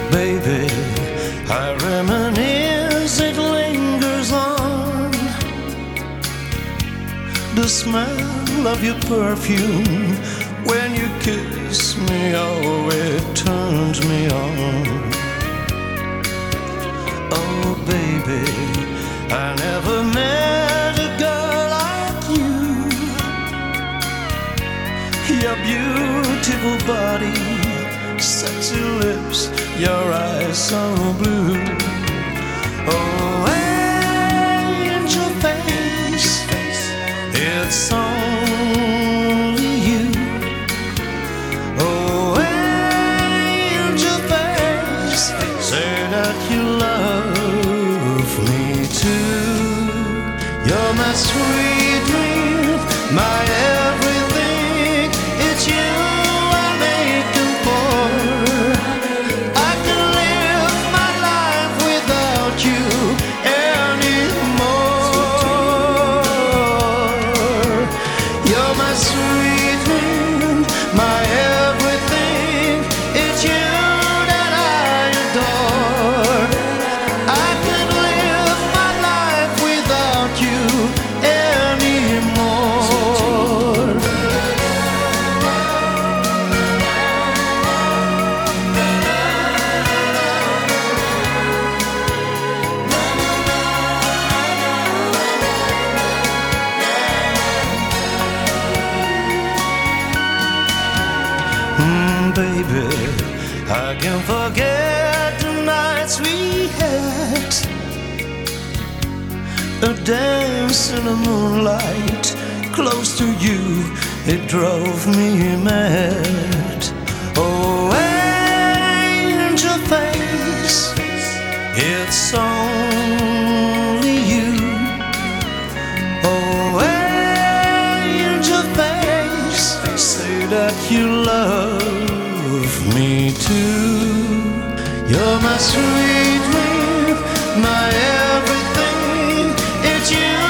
Baby, I reminisce, it lingers on. The smell of your perfume when you kiss me, oh, it turns me on. Oh, baby, I never met a girl like you. Your beautiful body, sexy lips, your eyes so blue. Oh, angel face, it's only you. Oh, angel face, say that you love me too. You're my sweet dream, my everything. It's you I'm aching for. I can live my life without you anymore. You're my sweet dream, my everything. It's you that I adore. I can live my life without you anymore. Baby, I can't forget the nights we had, a dance in the moonlight, close to you, it drove me mad. Oh, angel face, it's only you. Oh, angel face, say that you love me too. You're my sweet dream, my everything. It's you